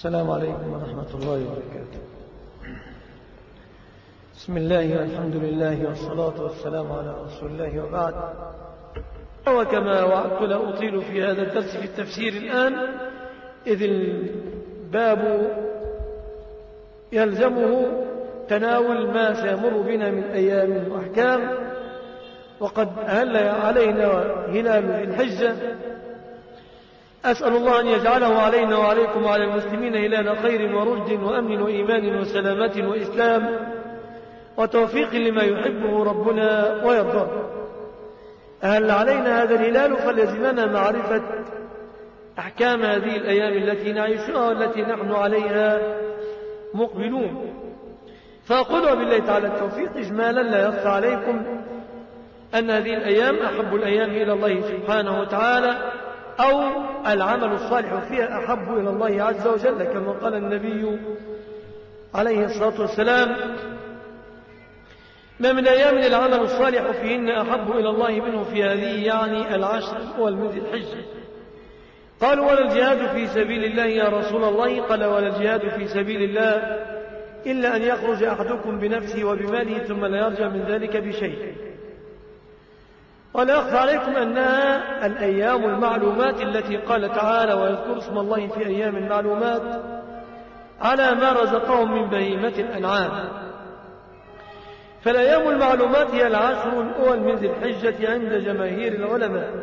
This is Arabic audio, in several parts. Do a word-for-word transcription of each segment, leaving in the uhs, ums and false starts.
السلام عليكم ورحمة الله وبركاته. بسم الله والحمد لله والصلاة والسلام على رسول الله وبعد. وكما وعدت لا أطيل في هذا الدرس في التفسير الآن، إذ الباب يلزمه تناول ما سيمر بنا من أيام وأحكام، وقد هل علينا هلال ذي الحجة. أسأل الله أن يجعله علينا وعليكم وعلى المسلمين هلال خير ورشد وأمن وإيمان وسلامة وإسلام وتوفيق لما يحبه ربنا ويرضاه. هل علينا هذا الهلال فلزمنا معرفة أحكام هذه الأيام التي نعيشها والتي نحن عليها مقبلون. فأقول بالله تعالى التوفيق إجمالا، لا يخفى عليكم أن هذه الأيام أحب الأيام إلى الله سبحانه وتعالى، أو العمل الصالح فيها أحب إلى الله عز وجل، كما قال النبي عليه الصلاة والسلام: ما من أيام العمل الصالح فيهن أحب إلى الله منه في هذه، يعني العشر الأول من ذي الحجة. قالوا: ولا الجهاد في سبيل الله يا رسول الله؟ قال: ولا الجهاد في سبيل الله إلا أن يخرج أحدكم بنفسه وبماله ثم لا يرجع من ذلك بشيء. ولا يخفى عليكم أنها الأيام المعلومات التي قال تعالى: ويذكر اسم الله في أيام معلومات على ما رزقهم من بهيمة الأنعام. فالأيام المعلومات هي العشر الأول من ذي الحجة عند جماهير العلماء.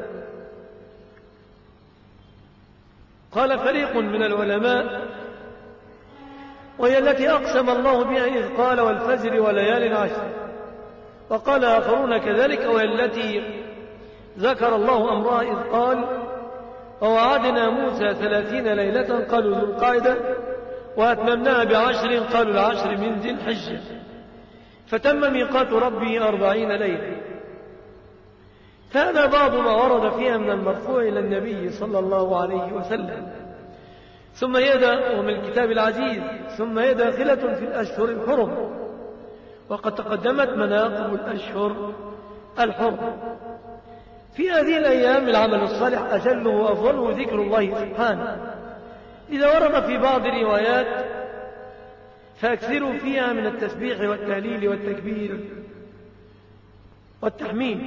قال فريق من العلماء: وهي التي أقسم الله بها إذ قال: والفجر وليال عشر. وقال آخرون كذلك: وهي التي ذكر الله أمرها إذ قال: ووعدنا موسى ثلاثين ليلة قالوا ذو القعدة وأتممناها بعشر قالوا العشر من ذي الحجة، فتم ميقات ربه أربعين ليلة. فهذا بعض ما ورد فيها من المرفوع إلى النبي صلى الله عليه وسلم. ثم هي ومن الكتاب العزيز ثم هي داخلة في الأشهر الحرم، وقد تقدمت مناقب الأشهر الحرم. في هذه الأيام العمل الصالح أجله وأفضله ذكر الله سبحانه. إذا ورد في بعض الروايات: فأكثروا فيها من التسبيح والتهليل والتكبير والتحميد.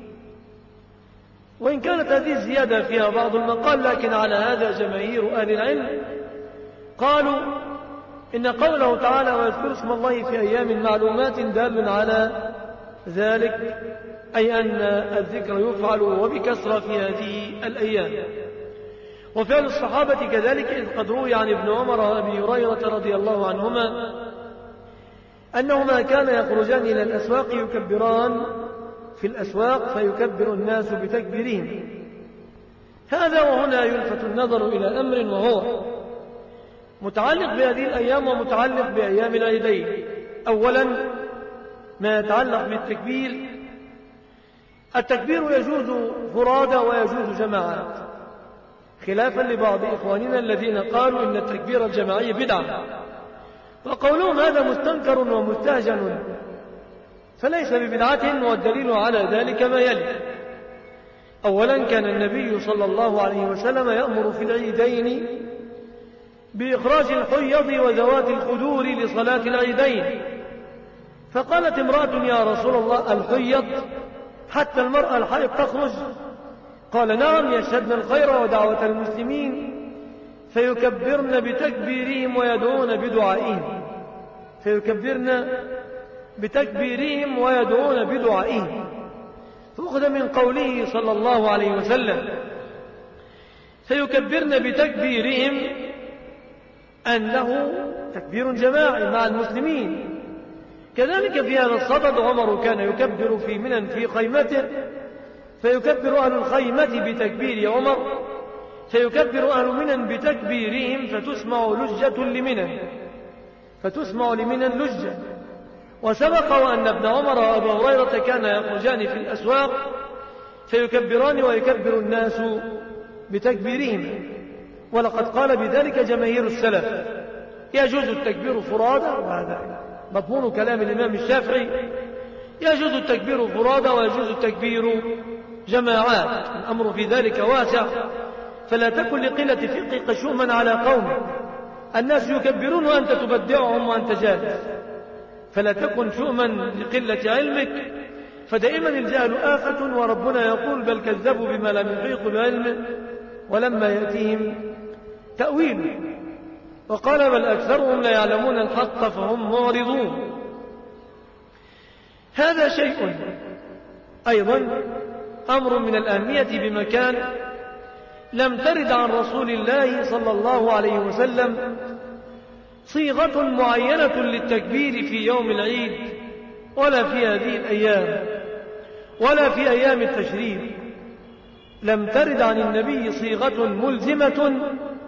وإن كانت هذه الزيادة فيها بعض المقال، لكن على هذا جماهير أهل العلم قالوا إن قوله تعالى: ويذكر اسم الله في أيام معلومات دال على ذلك، أي أن الذكر يفعل وبكثرة في هذه الأيام. وفعل الصحابة كذلك، إذ قد روي عن ابن عمر وأبي هريرة رضي الله عنهما أنهما كانا يخرجان إلى الأسواق يكبران في الأسواق فيكبر الناس بتكبيرهم. هذا وهنا يلفت النظر إلى أمر، وهو متعلق بهذه الأيام ومتعلق بأيام العيدين. أولا ما يتعلق بالتكبير، التكبير يجوز فرادى ويجوز جماعات، خلافا لبعض إخواننا الذين قالوا إن التكبير الجماعي بدعة، وقولهم هذا مستنكر ومستهجن فليس ببدعة، والدليل على ذلك ما يلي. أولا كان النبي صلى الله عليه وسلم يأمر في العيدين بإخراج الحيض وذوات الخدور لصلاة العيدين. فقالت امرأة: يا رسول الله، الحيض حتى المرأة الحائض تخرج؟ قال: نعم، يشهدن الخير ودعوة المسلمين فيكبرن بتكبيرهم ويدعون بدعائهم فيكبرن بتكبيرهم ويدعون بدعائهم. فأخذ من قوله صلى الله عليه وسلم فيكبرن بتكبيرهم أنه تكبير جماعي مع المسلمين. كذلك في هذا الصدد عمر كان يكبر في منى في خيمته فيكبر أهل الخيمة بتكبير عمر، فيكبر أهل منى بتكبيرهم فتسمع لجة لمنى فتسمع لمنى لجة. وسبق وأن ابن عمر وأبا هريرة كان يخرجان في الأسواق فيكبران ويكبر الناس بتكبيرهم، ولقد قال بذلك جماهير السلف: يجوز التكبير فرادى، وهذا مضمون كلام الإمام الشافعي، يجوز التكبير فرادى ويجوز التكبير جماعات. الأمر في ذلك واسع، فلا تكن لقلة فقهك شؤما على قوم، الناس يكبرون وأنت تبدعهم وأنت جالس، فلا تكن شؤما لقلة علمك، فدائما الجهل آفة، وربنا يقول بل كذبوا بما لم يحيطوا بعلمه ولما يأتيهم تأويله، وقال بل أكثرهم لا يعلمون الحق فهم معرضون. هذا شيء أيضا أمر من الأهمية بمكان لم ترد عن رسول الله صلى الله عليه وسلم صيغة معينة للتكبير في يوم العيد ولا في هذه الأيام ولا في أيام التشريق. لم ترد عن النبي صيغة ملزمة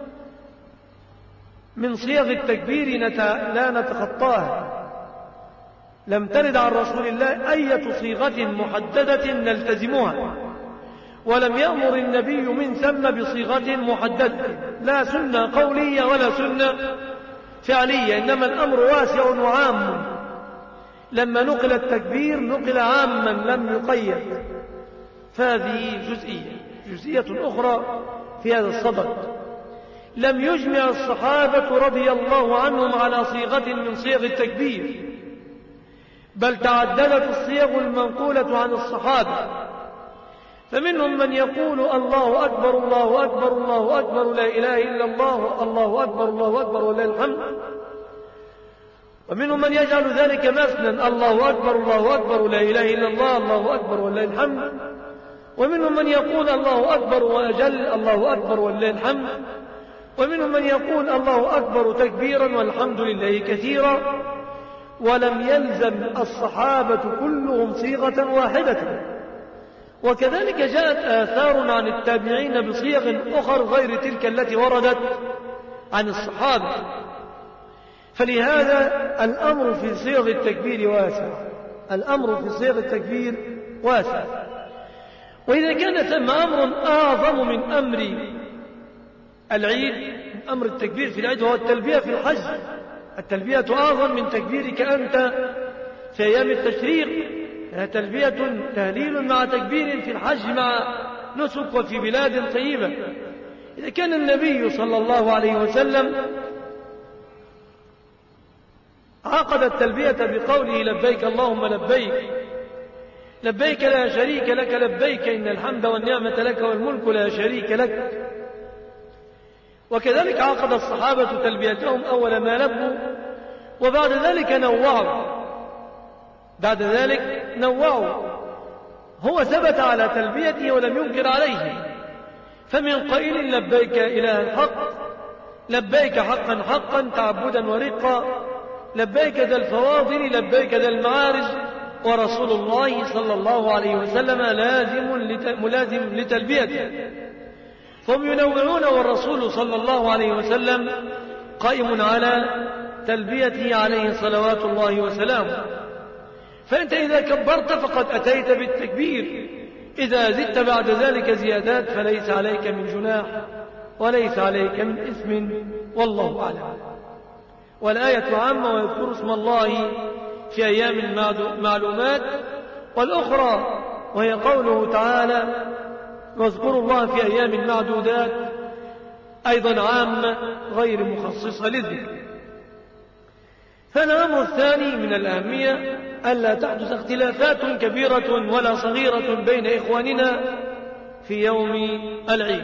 من صيغ التكبير لا نتخطاها. لم ترد عن رسول الله أي صيغة محددة نلتزمها، ولم يأمر النبي من ثم بصيغة محددة، لا سنة قولية ولا سنة فعلية، إنما الأمر واسع وعام. لما نقل التكبير نقل عاما لم يقيد، فهذه جزئية. جزئية أخرى في هذا الصدد، لم يجمع الصحابة رضي الله عنهم على صيغة من صيغ التكبير، بل تعددت الصيغ المنقولة عن الصحابة، فمنهم من يقول الله أكبر الله أكبر الله أكبر لا إله إلا الله الله أكبر الله أكبر ولله الحمد، ومنهم من يجعل ذلك مثلا الله أكبر الله أكبر لا إله إلا الله الله أكبر ولله الحمد، ومنهم من يقول الله أكبر وأجل الله أكبر ولله الحمد، ومنهم من يقول الله أكبر تكبيرا والحمد لله كثيرا. ولم يلزم الصحابة كلهم صيغة واحدة، وكذلك جاءت آثار عن التابعين بصيغ أخر غير تلك التي وردت عن الصحابة. فلهذا الأمر في صيغ التكبير واسع، الأمر في صيغ التكبير واسع. وإذا كان ثم أمر أعظم من أمر العيد، أمر التكبير في العيد وهو التلبية في الحج، التلبية أعظم من تكبيرك أنت في أيام التشريق، تلبية تهليل مع تكبير في الحج مع نسك وفي بلاد طيبة. إذا كان النبي صلى الله عليه وسلم عقد التلبية بقوله لبيك اللهم لبيك لبيك لا شريك لك لبيك إن الحمد والنعمة لك والملك لا شريك لك، وكذلك عقد الصحابة تلبيتهم أول ما لبوا، وبعد ذلك نوعوا بعد ذلك نوعوا هو ثبت على تلبيته ولم ينكر عليه، فمن قائل لبيك إله الحق لبيك حقا حقا تعبدا ورقا لبيك ذا الفواضل لبيك ذا المعارج، ورسول الله صلى الله عليه وسلم لازم ملازم لتلبيته، فهم ينوعون والرسول صلى الله عليه وسلم قائم على تلبيته عليه صلوات الله وسلامه. فأنت إذا كبرت فقد أتيت بالتكبير، إذا زدت بعد ذلك زيادات فليس عليك من جناح وليس عليك من إثم، والله أعلم. والآية عامة ويذكر اسم الله في أيام معلومات، والأخرى وهي قوله تعالى واذكروا الله في أيام معدودات أيضا عامة غير مخصصة للذكر. فالأمر الثاني من الأهمية ألا تحدث اختلافات كبيرة ولا صغيرة بين إخواننا في يوم العيد.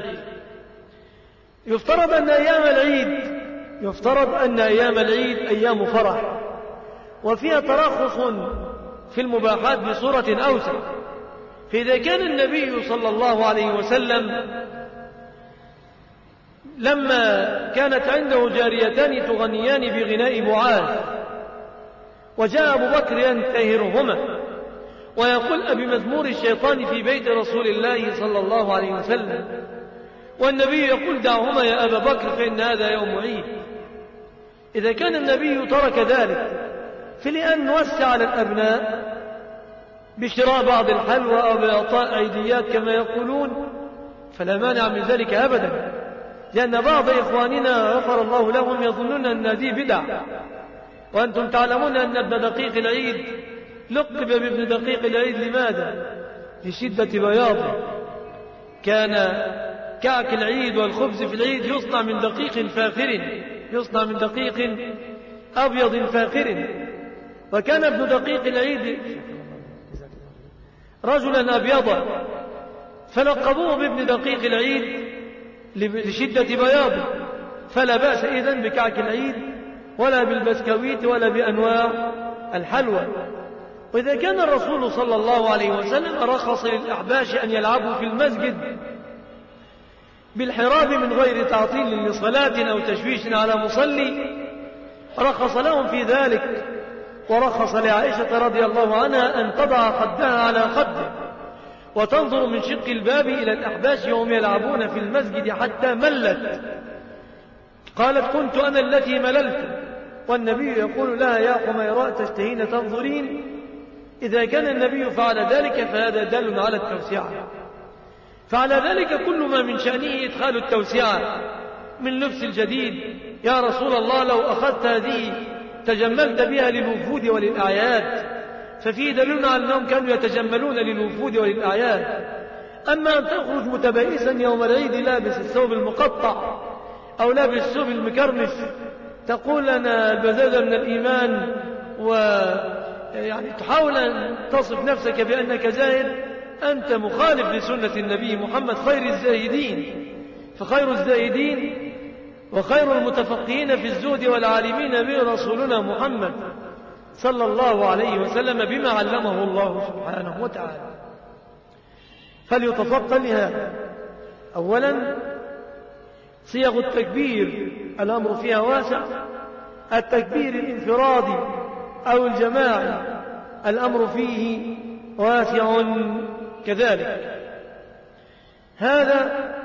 يفترض أن أيام العيد يفترض أن أيام العيد أيام فرح، وفيها ترخص في المباحات بصورة أوسع. فإذا كان النبي صلى الله عليه وسلم لما كانت عنده جاريتان تغنيان بغناء معاذ، وجاء أبو بكر ينتهرهما ويقول بمزمور الشيطان في بيت رسول الله صلى الله عليه وسلم، والنبي يقول دعهما يا أبا بكر فإن هذا يوم عيد. إذا كان النبي ترك ذلك فلأن نوسع على الأبناء بشراء بعض الحلوى أو بإعطاء عيديات كما يقولون، فلا مانع من ذلك أبدا، لأن بعض إخواننا غفر الله لهم يظنون أن هذه بدع، وأنتم تعلمون أن ابن دقيق العيد لقب بابن دقيق العيد لماذا؟ لشدة بياضه. كان كعك العيد والخبز في العيد يصنع من دقيق فاخر يصنع من دقيق أبيض فاخر. وكان ابن دقيق العيد رجلا أبيضا فلقبوه بابن دقيق العيد لشدة بياضه، فلا بأس إذن بكعك العيد ولا بالبسكويت ولا بأنواع الحلوى. وإذا كان الرسول صلى الله عليه وسلم رخص للأحباش أن يلعبوا في المسجد بالحراب من غير تعطيل لصلاة أو تشويش على مصلي، رخص لهم في ذلك، ورخص لعائشة رضي الله عنها أن تضع خدها على خده وتنظر من شق الباب إلى الأحباش وهم يلعبون في المسجد حتى ملت. قالت كنت أنا التي مللت، والنبي يقول لها يا حميراء تشتهين تنظرين. إذا كان النبي فعل ذلك فهذا دل على التوسعة. فعلى ذلك كل ما من شأنه إدخال التوسعة من لبس الجديد. يا رسول الله لو أخذت هذه تجملت بها للوفود وللأعياد، ففيه دليل على أنهم كانوا يتجملون للوفود وللأعياد. أما أن تخرج متبائسا يوم العيد لابس الثوب المقطع أو لابس الثوب المكرمش تقول أنا البزازة من الإيمان، ويعني تحاول أن تصف نفسك بأنك زاهد، أنت مخالف لسنة النبي محمد خير الزاهدين. فخير الزاهدين وخير المتفقهين في الزهد والعالمين به رسولنا محمد صلى الله عليه وسلم بما علمه الله سبحانه وتعالى. فليتفقه لهذا. أولا صيغ التكبير الأمر فيها واسع، التكبير الانفرادي أو الجماعي الأمر فيه واسع كذلك. هذا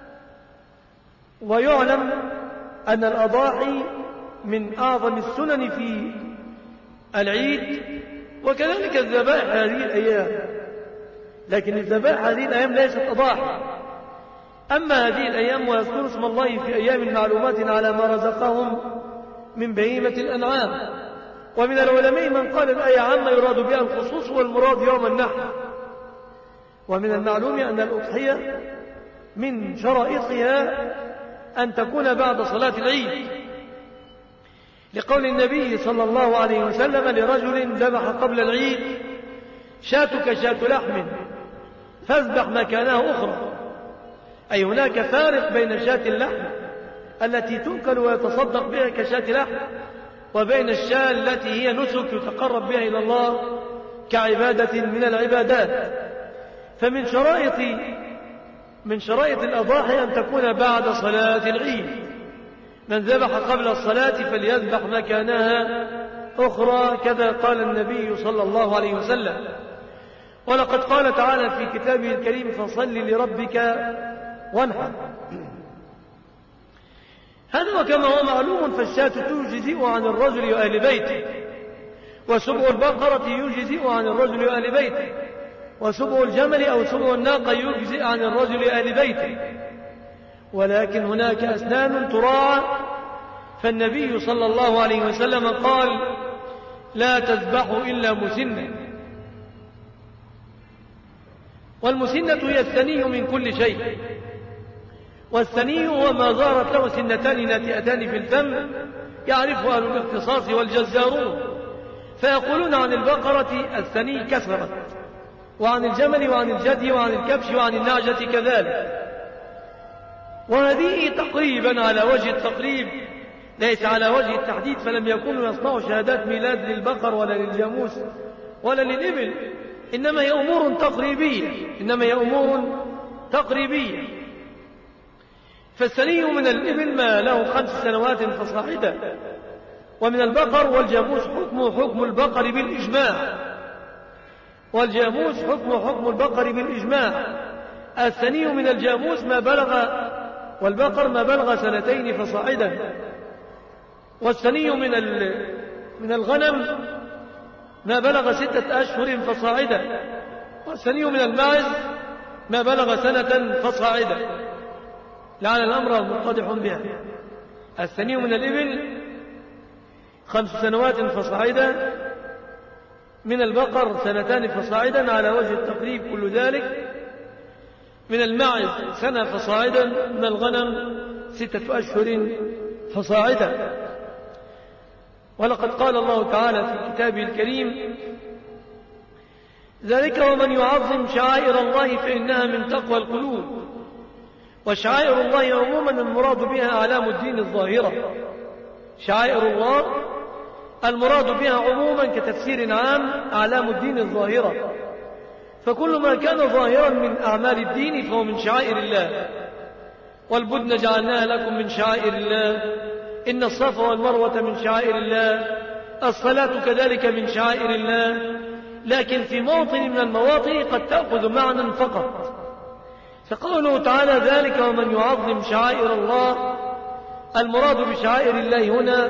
ويعلم أن الأضاحي من أعظم السنن في العيد، وكذلك الذبائح هذه الأيام، لكن الذبائح هذه الأيام ليست أضاحي. أما هذه الأيام ويذكر اسم الله في أيام معلومات على ما رزقهم من بهيمة الأنعام. ومن العلماء من قال الآية عامة يراد بها الخصوص والمراد يوم النحر. ومن المعلوم أن الأضحية من شرائطها أن تكون بعد صلاة العيد، لقول النبي صلى الله عليه وسلم لرجل ذبح قبل العيد شاتك شات لحم فاذبح مكانها أخرى، أي هناك فارق بين شاة اللحم التي تؤكل ويتصدق بها كشاة لحم وبين الشاة التي هي نسك يتقرب بها إلى الله كعبادة من العبادات. فمن شرائط من شرائط الأضاحي أن تكون بعد صلاة العيد. من ذبح قبل الصلاة فليذبح مكانها أخرى، كذا قال النبي صلى الله عليه وسلم. ولقد قال تعالى في كتابه الكريم فصل لربك وانحر. هذا وكما هو معلوم فالشاة تجزئ عن الرجل وأهل بيته، وسبع البقرة يجزئ عن الرجل وأهل بيته، وسبع الجمل أو سبع الناقة يجزئ عن الرجل وأهل بيته. ولكن هناك أسنان تراعى، فالنبي صلى الله عليه وسلم قال لا تذبحوا إلا مسنة، والمسنة هي الثني من كل شيء، والثني هو ما ظهرت له سنتان ناتئتان في الفم يعرف أهل الاختصاص والجزارون، فيقولون عن البقرة الثني كسرت، وعن الجمل وعن الجدي وعن الكبش وعن النعجة كذلك. وهذه تقريبا على وجه التقريب ليس على وجه التحديد، فلم يكونوا يصنعوا شهادات ميلاد للبقر ولا للجاموس ولا للإبل، إنما هي أمور تقريبية إنما هي أمور تقريبية. فالثني من الإبل ما له خمس سنوات فصاعدا، ومن البقر والجاموس حكم حكم البقر بالإجماع والجاموس حكم حكم البقر بالإجماع. الثني من الجاموس ما بلغ والبقر ما بلغ سنتين فصاعدا، والثني من من الغنم ما بلغ ستة أشهر فصاعدا، والثني من الماعز ما بلغ سنة فصاعدا، لعل الأمر متضح بها. الثني من الإبل خمس سنوات فصاعدا، من البقر سنتان فصاعدا على وجه التقريب كل ذلك، من الماعز سنة فصاعدا، من الغنم ستة أشهر فصاعدا. ولقد قال الله تعالى في كتابه الكريم: ذلك ومن يعظم شعائر الله فإنها من تقوى القلوب. وشعائر الله عموما المراد بها أعلام الدين الظاهرة. شعائر الله المراد بها عموما كتفسير عام أعلام الدين الظاهرة، فكل ما كان ظاهرا من أعمال الدين فهو من شعائر الله. والبدن جعلناها لكم من شعائر الله، إن الصفا والمروة من شعائر الله، الصلاة كذلك من شعائر الله. لكن في موطن من المواطن قد تأخذ معنى فقط. فقوله تعالى: ذلك ومن يعظم شعائر الله، المراد بشعائر الله هنا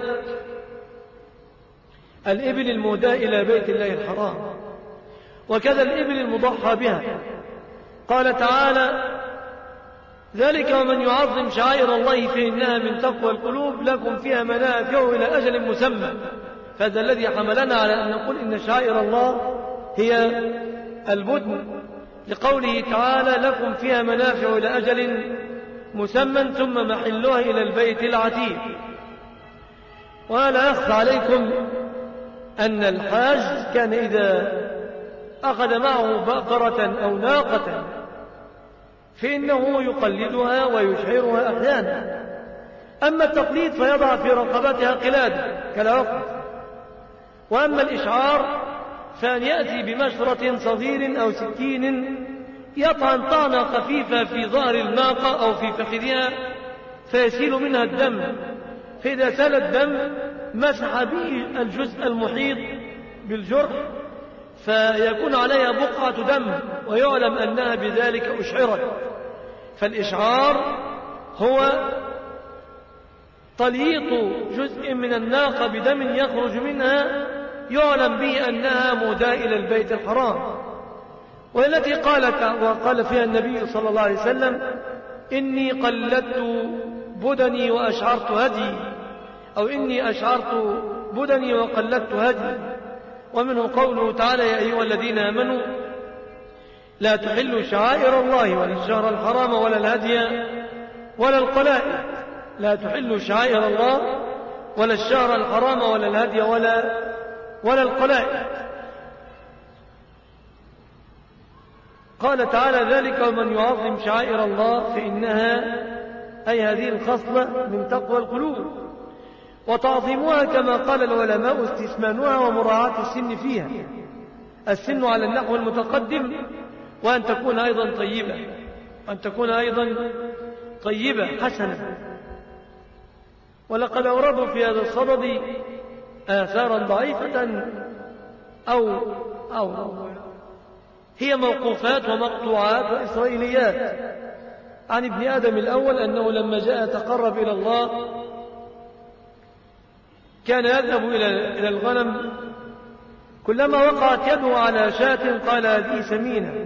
الإبل المهداة إلى بيت الله الحرام، وكذا الإبل المضحى بها. قال تعالى: ذلك ومن يعظم شعائر الله فإنها من تقوى القلوب، لكم فيها منافع إلى أجل مسمى. فهذا الذي حملنا على أن نقول إن شعائر الله هي البدن، لقوله تعالى: لكم فيها منافع إلى أجل مسمى ثم محلها إلى البيت العتيق. ولا أخفى عليكم أن الحاج كان إذا أخذ معه بقرة أو ناقة فإنه يقلدها ويشعرها أحيانا. أما التقليد فيضع في رقبتها قلادة كالعقد. وأما الإشعار فأن يأتي بمشرة صغير أو سكين يطعن طعنة خفيفة في ظهر الناقة أو في فخذها فيسيل منها الدم، فإذا سال الدم مسح به الجزء المحيط بالجرح فيكون عليها بقعة دم ويعلم أنها بذلك أشعرت. فالإشعار هو تلييط جزء من الناقة بدم يخرج منها يعلم به أنها مهداة إلى البيت الحرام، والتي قالت وقال فيها النبي صلى الله عليه وسلم: إني قلدت بدني وأشعرت هدي، أو إني أشعرت بدني وقلدت هدي. ومنه قوله تعالى: يا أيها الذين آمنوا لا تحلوا شعائر الله ولا الشهر الحرام ولا الهدي ولا القلائد. لا تحلوا شعائر الله ولا الشهر الحرام ولا الهدي ولا ولا القلائد. قال تعالى: ذلك ومن يعظم شعائر الله فإنها، أي هذه الخصلة، من تقوى القلوب. وتعظيمها كما قال العلماء استثمانها ومراعاة السن فيها، السن على النحو المتقدم، وأن تكون أيضا طيبة، وأن تكون أيضا طيبة حسنة. ولقد أوردوا في هذا الصدد آثارا ضعيفة أو, أو هي موقوفات ومقطوعات وإسرائيليات عن ابن آدم الأول أنه لما جاء تقرب إلى الله كان يذهب إلى الغنم، كلما وقعت يده على شاة قال: هذه سمينة،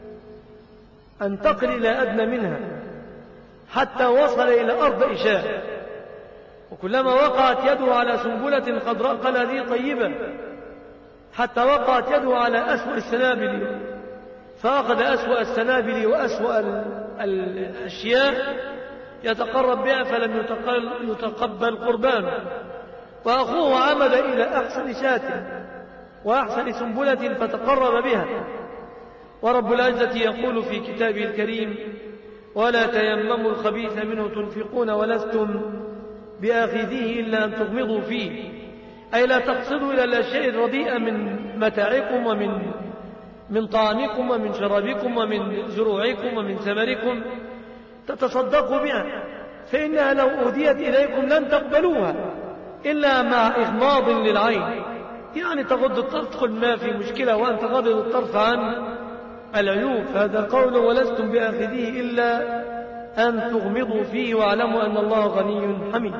انتقل إلى أدنى منها حتى وصل إلى أربع شاة. وكلما وقعت يده على سنبلة خضراء قال: هذه طيبة، حتى وقعت يده على أسوأ السنابل فأخذ أسوأ السنابل وأسوأ الأشياء يتقرب بها فلم يتقبل قربانه. وأخوه عمد إلى أحسن شاة وأحسن سنبلة فتقرب بها. ورب العزة يقول في كتابه الكريم: ولا تيمموا الخبيث منه تنفقون ولستم بآخذيه إلا أن تغمضوا فيه، أي لا تقصدوا إلى الأشياء الرديئة من متاعكم ومن من طعامكم ومن شرابكم ومن زروعكم ومن ثمركم تتصدقوا بها، فإنها لو أهديت إليكم لن تقبلوها إلا مع إغماض للعين، يعني تغض الطرف تقول ما في مشكلة وأنت غضض الطرف عن العيوب. هذا قول: ولستم بآخذيه إلا أن تغمضوا فيه واعلموا أن الله غني حميد.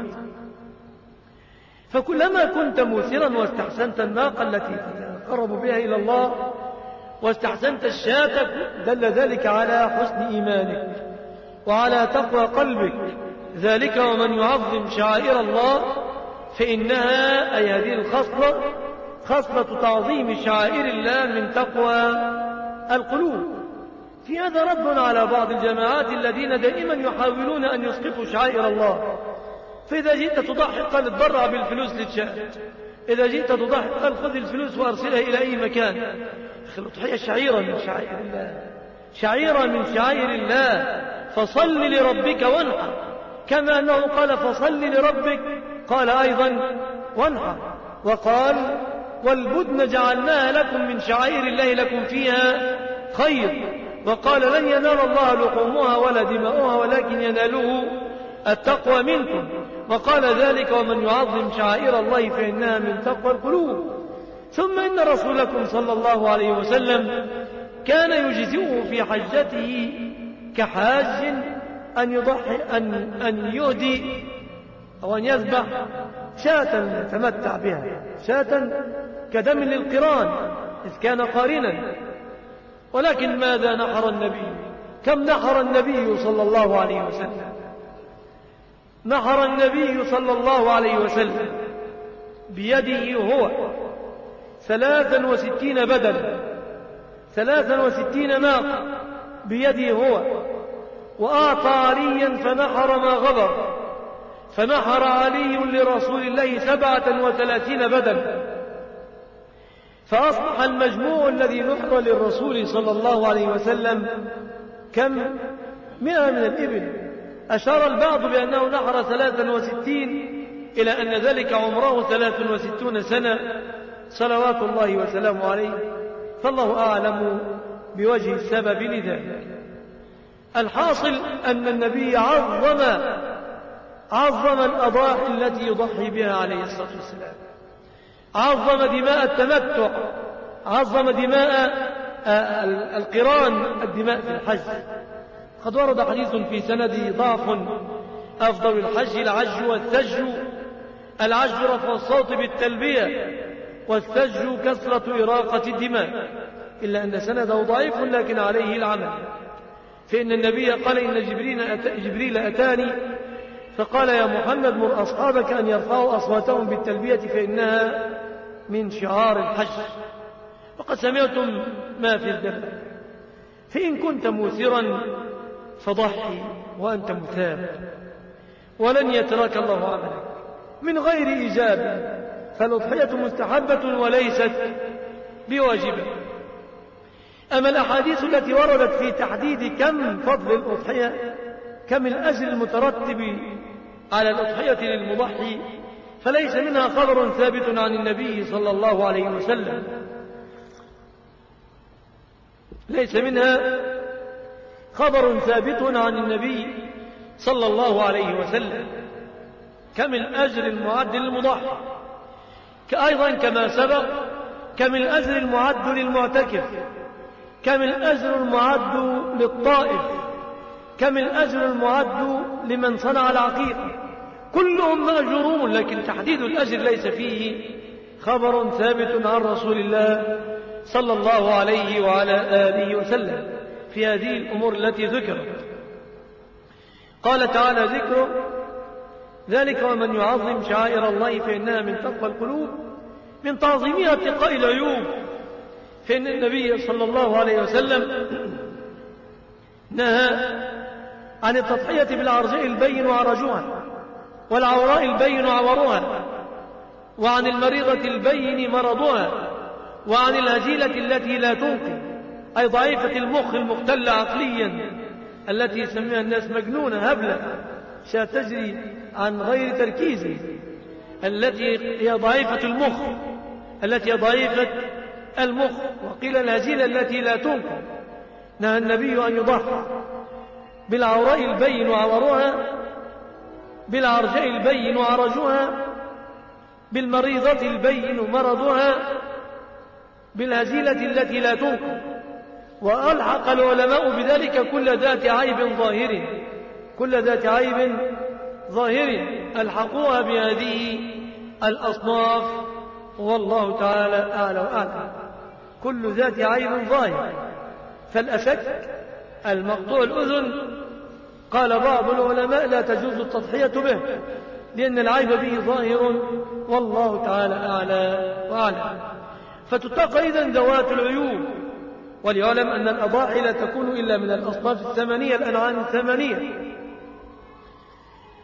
فكلما كنت موسرا واستحسنت الناقة التي تقرب بها إلى الله واستحسنت الشاة دل ذلك على حسن إيمانك وعلى تقوى قلبك. ذلك ومن يعظم شعائر الله فإنها، أي هذه الخصلة، خصلة تعظيم شعائر الله من تقوى القلوب. في هذا رد على بعض الجماعات الذين دائما يحاولون أن يسقطوا شعائر الله فإذا جئت تضحي قال اتبرع بالفلوس للشاة، إذا جئت تضحي قال خذ الفلوس وأرسلها إلى أي مكان. الأضحية شعيرة من شعائر الله، شعيرة من شعائر الله. فصل لربك وانحر، كما أنه قال فصل لربك قال أيضا وانحر، وقال والبدن جعلناها لكم من شعائر الله لكم فيها خير، وقال لن ينال الله لحومها ولا دماؤها ولكن يناله التقوى منكم، وقال ذلك ومن يعظم شعائر الله فإنها من تقوى القلوب. ثم إن رسولكم صلى الله عليه وسلم كان يجزئه في حجته كحاج أن يضحي أن, أن يهدي أو أن يذبح شاة يتمتع بها، شاة كدم للقران إذ كان قارنا. ولكن ماذا نحر النبي؟ كم نحر النبي صلى الله عليه وسلم؟ نحر النبي صلى الله عليه وسلم بيده هو ثلاثا وستين بدلا، ثلاثا وستين ناقة بيده هو، وأعطى عليا فنحر ما غبر، فنحر علي لرسول الله سبعة وثلاثين بدلا، فأصبح المجموع الذي نحر للرسول صلى الله عليه وسلم كم؟ مئة من الإبل. أشار البعض بأنه نحر ثلاثا وستين إلى أن ذلك عمره ثلاث وستون سنة صلوات الله وسلامه عليه، فالله أعلم بوجه السبب لذلك. الحاصل أن النبي عظم عظم الأضاحي التي يضحي بها عليه الصلاة والسلام، عظم دماء التمتع، عظم دماء القران، الدماء في الحج. قد ورد حديث في سنده ضعف: أفضل الحج العج والثج، العج رفع الصوت بالتلبية، والثج كثرة إراقة الدماء، إلا أن سنده ضعيف لكن عليه العمل. فإن النبي قال إن جبريل, أت... جبريل أتاني فقال يا محمد مر أصحابك أن يرفعوا أصواتهم بالتلبية فإنها من شعار الحج. وقد سمعتم ما في الذبح، فإن كنت موثرا فضحي وأنت مثاب، ولن يترك الله عملك من غير إيجاب، فالأضحية مستحبة وليست بواجبة. أما الأحاديث التي وردت في تحديد كم فضل الأضحية، كم الأجر المترتب على الأضحية للمضحي، فليس منها خبر ثابت عن النبي صلى الله عليه وسلم، ليس منها خبر ثابت عن النبي صلى الله عليه وسلم. كم الأجر المعد للمضحي، أيضا كما سبق كم الأجر المعد للمعتكف، كم الأجر المعد للطائف، كم الأجر المعد لمن صنع العقيقة، كلهم مأجورون، لكن تحديد الأجر ليس فيه خبر ثابت عن رسول الله صلى الله عليه وعلى آله وسلم في هذه الأمور التي ذكرت. قال تعالى ذكره ذلك ومن يعظم شعائر الله فإنها من تقوى القلوب، من تعظيمها اتقاء العيوب. فإن النبي صلى الله عليه وسلم نهى عن التضحية بالعرجاء البين عرجها، والعوراء البين عورها، وعن المريضة البين مرضها، وعن الهزيلة التي لا تنقي، أي ضعيفة المخ المختلة عقليا التي يسميها الناس مجنونة هبلة ستجري عن غير تركيز، التي هي ضعيفة المخ، التي هي ضعيفة المخ. وقيل الهزيلة التي لا تنقي. نهى النبي أن يضحى بالعوراء البين عورها، بالعرجاء البين عرجها، بالمريضة البين مرضها، بالهزيلة التي لا تنقى. وألحق العلماء بذلك كل ذات عيب ظاهر، كل ذات عيب ظاهر ألحقوها بهذه الأصناف، والله تعالى أعلى وأعلم. كل ذات عيب ظاهر. فالأشك المقطوع الأذن قال بعض العلماء لا تجوز التضحية به لأن العيب به ظاهر، والله تعالى أعلى وأعلم. فتتقى إذن ذوات العيوب. وليعلم أن الأضاحي لا تكون إلا من الأصناف الثمانية، الأنعام الثمانية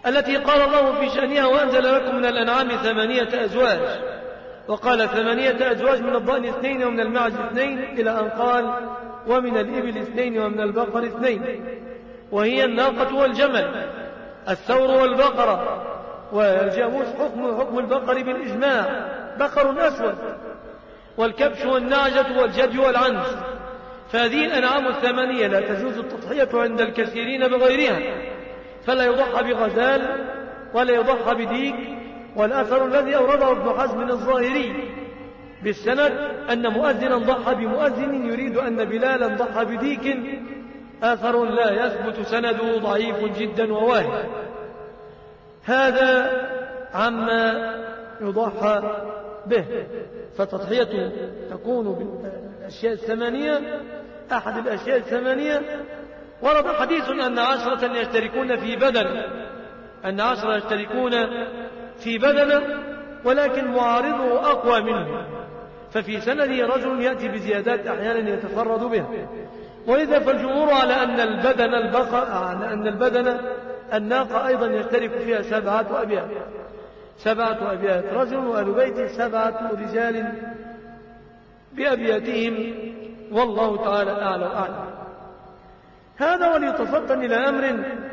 التي قال الله في شأنها وأنزل لكم من الأنعام ثمانية أزواج، وقال ثمانية أزواج من الضأن اثنين ومن المعز اثنين، إلى أن قال ومن الإبل اثنين ومن البقر اثنين، وهي الناقة والجمل، الثور والبقرة. والجاموس حكم حكم البقر بالإجماع، بقر أسود، والكبش والنعجة والجدي والعنز. فهذه الأنعام الثمانية لا تجوز التضحية عند الكثيرين بغيرها، فلا يضحى بغزال ولا يضحى بديك. والأثر الذي أورده ابن حزم الظاهري بالسند أن مؤذنا ضحى بمؤذن يريد أن بلالا ضحى بديك، آثر لا يثبت سنده، ضعيف جدا وواهي. هذا عما يضحى به. فتضحية تكون بالأشياء الثمانية، أحد الأشياء الثمانية. ورد حديث أن عشرة يشتركون في بدن، أن عشرة يشتركون في بدن، ولكن معارضه أقوى منه، ففي سنده رجل يأتي بزيادات أحيانا يتفرد بها. وإذا فالجمهور على أن البدن البقر، على أن البدن الناقة أيضا يشترك فيها سبعة أبيات، سبعة أبيات، رجل وأهل بيته سبعة رجال بأبياتهم، والله تعالى أعلى وأعلم. هذا وليتفطن إلى أمر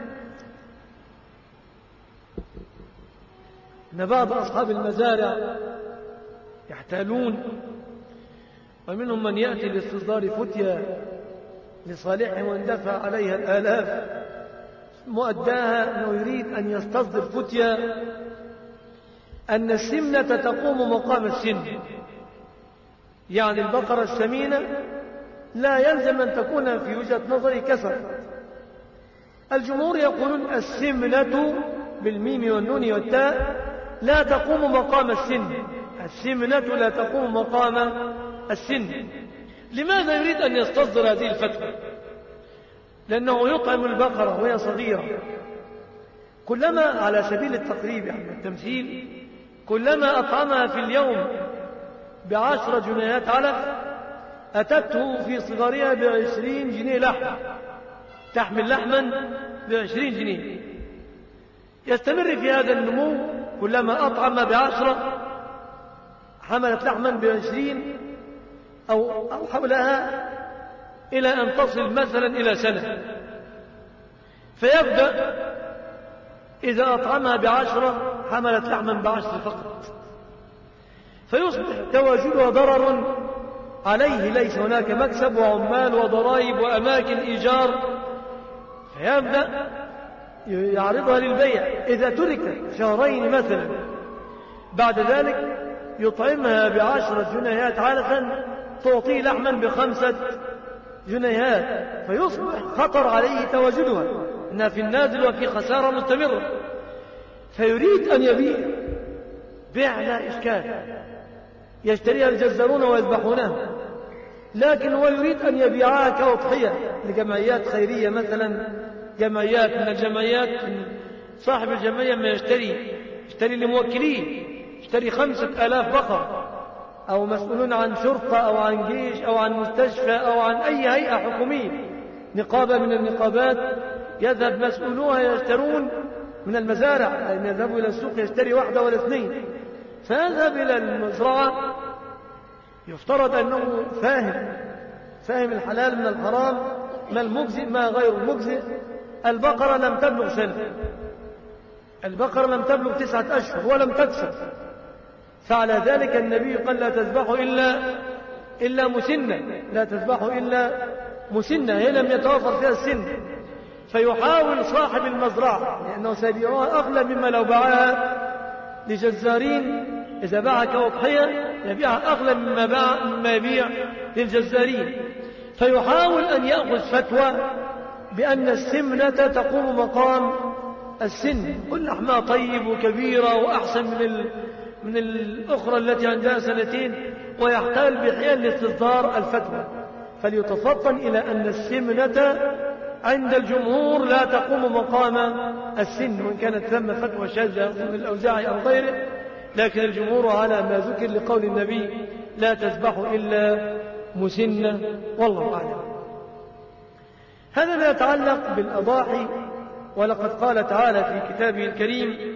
أن بعض أصحاب المزارع يحتالون، ومنهم من يأتي لاستصدار فتية لصالحه واندفع عليها الآلاف، مؤداها أنه يريد أن يستصدر فتية أن السمنة تقوم مقام السن، يعني البقرة السمينة لا يلزم أن تكون في وجهة نظري كسر. الجمهور يقولون السمنة بالميم والنون والتاء لا تقوم مقام السن، السمنة لا تقوم مقام السن. لماذا يريد أن يستصدر هذه الفتوى؟ لأنه يطعم البقرة وهي صغيرة، كلما على سبيل التقريب يعني التمثيل، كلما أطعمها في اليوم بعشرة جنيهات علف أتته في صغارها بعشرين جنيه لحم، تحمل لحما بعشرين جنيه. يستمر في هذا النمو، كلما أطعم بعشرة حملت لحما بعشرين أو, أو حولها، إلى أن تصل مثلا إلى سنة. فيبدأ إذا أطعمها بعشرة حملت لحما بعشر فقط، فيصبح تواجدها ضرر عليه، ليس هناك مكسب وعمال وضرائب وأماكن إيجار، فيبدأ يعرضها للبيع. إذا تركت شهرين مثلا، بعد ذلك يطعمها بعشرة جنيهات علفا تعطيه لحما بخمسة جنيهات، فيصبح خطر عليه تواجدها، إنها في النازل وفي خسارة مستمرة. فيريد أن يبيع بيع لا إشكال، يشتريها الجزارون ويذبحونها، لكن هو يريد أن يبيعها كأضحية لجمعيات خيرية مثلا، جمعيات من الجمعيات، صاحب الجمعية ما يشتري يشتري لموكلين، يشتري خمسة آلاف بقر، أو مسؤولون عن شرطة أو عن جيش أو عن مستشفى أو عن أي هيئة حكومية، نقابة من النقابات، يذهب مسؤولوها يشترون من المزارع، لأن يذهبوا إلى السوق يشتري واحدة ولا اثنين، فيذهب إلى المزرعة، يفترض أنه فاهم فاهم الحلال من الحرام، ما المجزئ ما غير المجزئ. البقرة لم تبلغ سنة، البقرة لم تبلغ تسعة أشهر ولم تكسر، فعلى ذلك النبي قال لا تذبحوا إلا إلا مسنة، لا تذبحوا إلا مسنة، هي لم يتوفر فيها السن. فيحاول صاحب المزرعة، لأنه سيبيعها أغلى مما لو باعها لجزارين، إذا باعها كأضحية يبيعها أغلى مما باع مما يبيع للجزارين، فيحاول أن يأخذ فتوى بأن السمنة تقوم مقام السن، كل لحمها طيب وكبيرة وأحسن من ال... من الأخرى التي عندها سنتين، ويحتال بحيل لاستصدار الفتوى. فليتفطن إلى أن السمنة عند الجمهور لا تقوم مقام السن، وإن كانت ثم فتوى شاذة من الأوزاعي أو غيره، لكن الجمهور على ما ذكر لقول النبي لا تذبح إلا مسنة، والله أعلم. هذا ما يتعلق بالأضاحي ولقد قال تعالى في كتابه الكريم: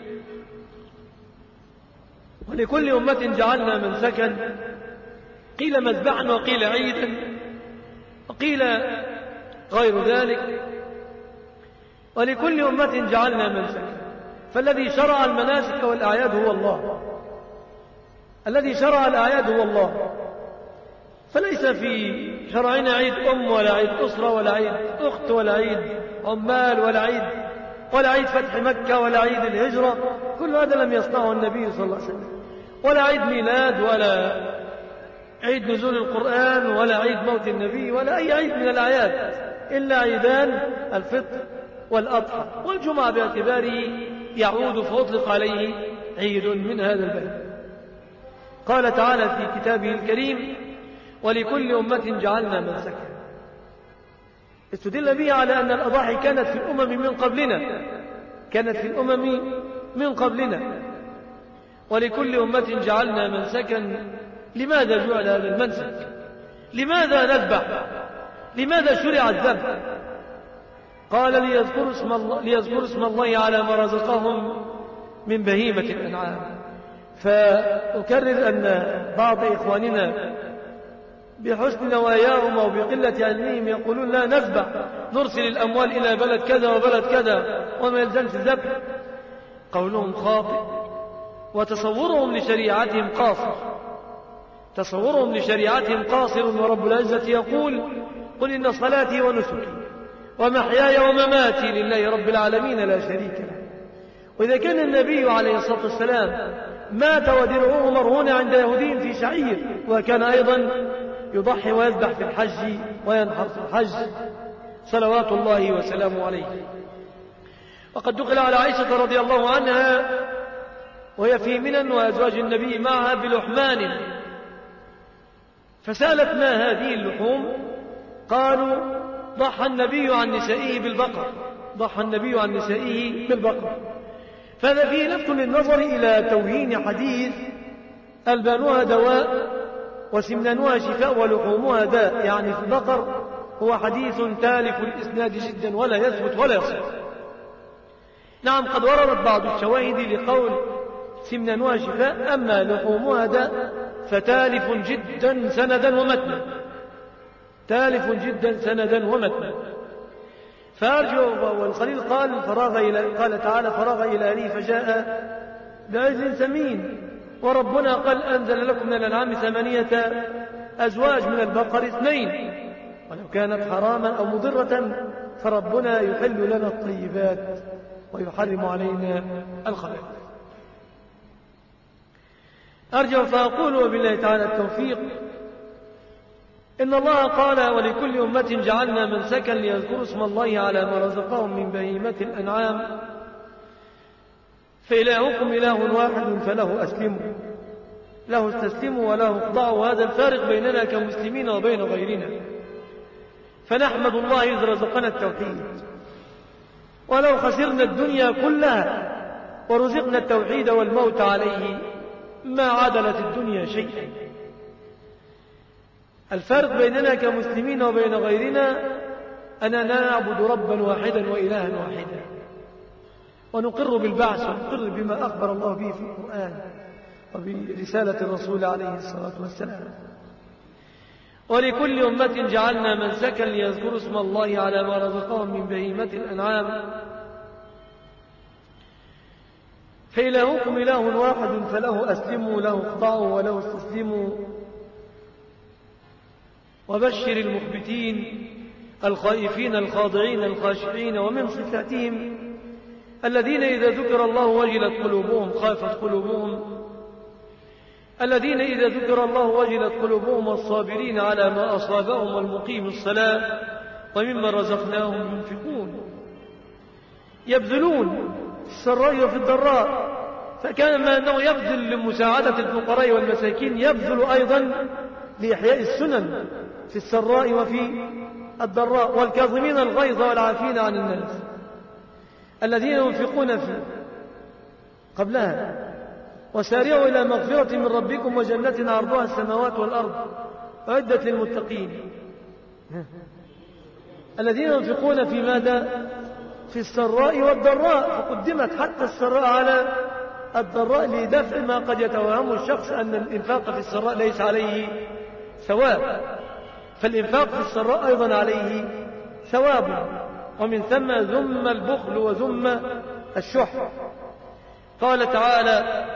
ولكل أمة جعلنا منسكا، قيل مذبحا وقيل عيدا وقيل غير ذلك. ولكل أمة جعلنا منسكا، فالذي شرع المناسك والأعياد هو الله، الذي شرع الأعياد هو الله، فليس في شرعنا عيد أم ولا عيد أسرة ولا عيد أخت ولا عيد عمال ولا عيد ولا عيد فتح مكة ولا عيد الهجرة، كل هذا لم يصنعه النبي صلى الله عليه وسلم، ولا عيد ميلاد ولا عيد نزول القرآن ولا عيد موت النبي ولا أي عيد من الأعياد، إلا عيدان الفطر والأضحى، والجمعة باعتباره يعود فأطلق عليه عيد من هذا الباب. قال تعالى في كتابه الكريم: ولكل أمة جعلنا منسكا. استدل به على أن الأضاحي كانت في الأمم من قبلنا، كانت في الأمم من قبلنا. ولكل أمة جعلنا منسكا، لماذا جعل هذا المنسك؟ لماذا نذبح؟ لماذا شرع الذبح؟ قال: ليذكروا اسم الله, ليذكروا اسم الله على ما رزقهم من بهيمة الأنعام. فأكرر أن بعض إخواننا بحسن نواياهم أو بقلة علمهم يقولون: لا نذبح، نرسل الأموال إلى بلد كذا وبلد كذا وما يلزمش الذبح. قولهم خاطئ، وتصورهم لشريعتهم قاصر، تصورهم لشريعتهم قاصر. ورب العزة يقول: قل إن صلاتي ونسكي ومحياي ومماتي لله رب العالمين لا شريك له. وإذا كان النبي عليه الصلاة والسلام مات ودرعه مرهون عند يهودي في شعير، وكان أيضا يضحي ويذبح في الحج وينحر في الحج صلوات الله وسلامه عليه. وقد دخل على عائشة رضي الله عنها وهي في منى وأزواج النبي معها بلحمان، فسألت: ما هذه اللحوم؟ قالوا: ضحى النبي عن نسائه بالبقر، ضحى النبي عن نسائه بالبقر. فهذا فيه لفت للنظر إلى توهين حديث: ألبانها دواء وسمنانها شفاء ولحومها داء، يعني في البقر هو حديث تالف الإسناد جدا ولا يثبت ولا يصح. نعم، قد وردت بعض الشواهد لقول سمنانها شفاء، أما لحومها داء فتالف جدا سندا ومتنا، تالف جدا سندا ومتنا. فأرجو، والخليل قال فراغ إلى قال تعالى: فراغ إلى أهله فجاء بعجل سمين. وربنا قال: أنزل لكم من الأنعام ثمانية أزواج، من البقر اثنين، ولو كانت حراما أو مضرة فربنا يحل لنا الطيبات ويحرم علينا الخبائث. أرجع فأقول وبالله تعالى التوفيق: إن الله قال: ولكل أمة جعلنا منسكا ليذكروا اسم الله على ما رزقهم من بهيمة الأنعام فإلهكم إله واحد فله أسلموا، له استسلموا وله اخضعوا. هذا الفارق بيننا كمسلمين وبين غيرنا. فنحمد الله إذ رزقنا التوحيد، ولو خسرنا الدنيا كلها ورزقنا التوحيد والموت عليه ما عدلت الدنيا شيئا. الفرق بيننا كمسلمين وبين غيرنا أننا نعبد ربا واحدا وإلها واحدا، ونقر بالبعث ونقر بما أخبر الله به في القرآن وبرسالة الرسول عليه الصلاة والسلام. ولكل أمة جعلنا منسكا ليذكروا اسم الله على ما رزقهم من بهيمة الأنعام فإلهكم إله واحد فله أسلموا، له اخضعوا وله استسلموا. وبشر المخبتين الخائفين الخاضعين الخاشعين. ومن صفاتهم الذين إذا ذكر الله وجلت قلوبهم خافت قلوبهم، الذين إذا ذكر الله وجلت قلوبهم، الصابرين على ما أصابهم والمقيم الصلاة ومما رزقناهم ينفقون. يبذلون في السراء وفي الضراء، فكان ما أنه يبذل لمساعدة الفقراء والمساكين يبذل أيضا لإحياء السنن في السراء وفي الضراء. والكاظمين الغيظ والعافين عن الناس، الذين ينفقون في قبلها. وسارعوا إلى مغفرة من ربكم وجنة عرضها السماوات والأرض أعدت للمتقين. الذين ينفقون في ماذا؟ في السراء والضراء، فقدمت حتى السراء على الضراء لدفع ما قد يتوهم الشخص أن الإنفاق في السراء ليس عليه ثواب، فالإنفاق في السراء أيضا عليه ثواب. ومن ثم ذم البخل وذم الشح. قال تعالى: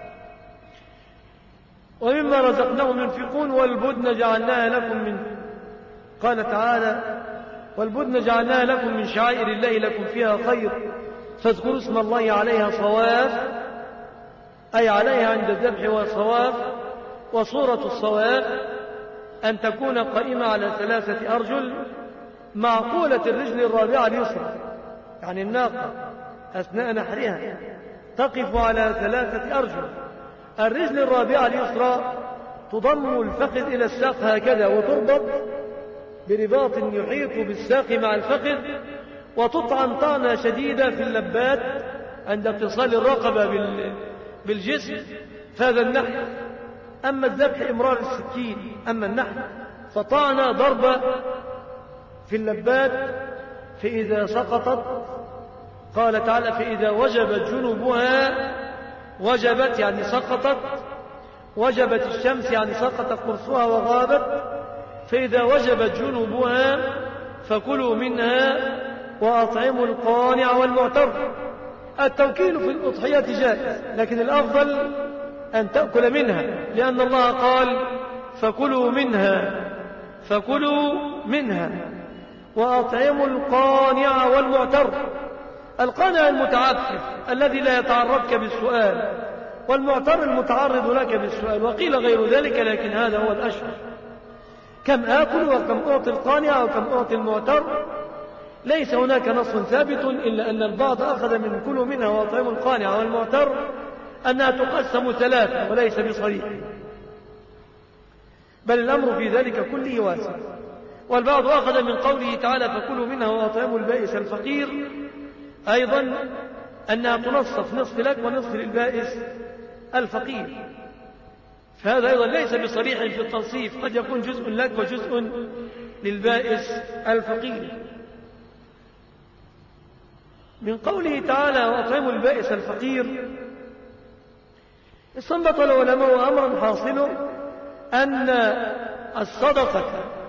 ومما رزقناهم ينفقون والبدن جعلناها لكم من قال تعالى: والبدن جعلناها لكم من شعائر الله لكم فيها خير فاذكروا اسم الله عليها صواف، أي عليها عند الذبح والصواف. وصورة الصواف أن تكون قائمة على ثلاثة أرجل معقولة الرجل الرابعة اليسرى، يعني الناقة أثناء نحرها تقف على ثلاثة أرجل. الرجل الرابعة اليسرى تضم الفخذ إلى الساق هكذا وتربط برباط يحيط بالساق مع الفخذ، وتطعن طعنة شديدة في اللبات عند اتصال الرقبة بالجسم، فهذا النحر. أما الذبح إمرار السكين، أما النحر فطعنة ضربة في اللبات فإذا سقطت قال تعالى: فإذا وجبت جنوبها، وجبت يعني سقطت، وجبت الشمس يعني سقط قرصها وغابت، فإذا وجبت جنوبها فكلوا منها وأطعموا القانع والمعتر. التوكيل في الأضحية جائز، لكن الأفضل أن تأكل منها، لأن الله قال: فكلوا منها فكلوا منها وأطعموا القانع والمعتر. القانع المتعفف الذي لا يتعرضك بالسؤال، والمعتر المتعرض لك بالسؤال، وقيل غير ذلك لكن هذا هو الأشهر. كم آكل وكم أعطي القانع وكم أعطي المعتر؟ ليس هناك نص ثابت، إلا أن البعض أخذ من كل منها وأطعموا القانع والمعتر أنها تقسم ثلاثة وليس بصريح، بل الأمر في ذلك كله واسع. والبعض أخذ من قوله تعالى: فكلوا منها وأطعموا البائس الفقير أيضا أنها تنصف، نصف لك ونصف للبائس الفقير، فهذا أيضا ليس بصريح في التنصيف، قد يكون جزء لك وجزء للبائس الفقير. من قوله تعالى: وأطعموا البائس الفقير، استنبط العلماء أمرا حاصل أن الصدقة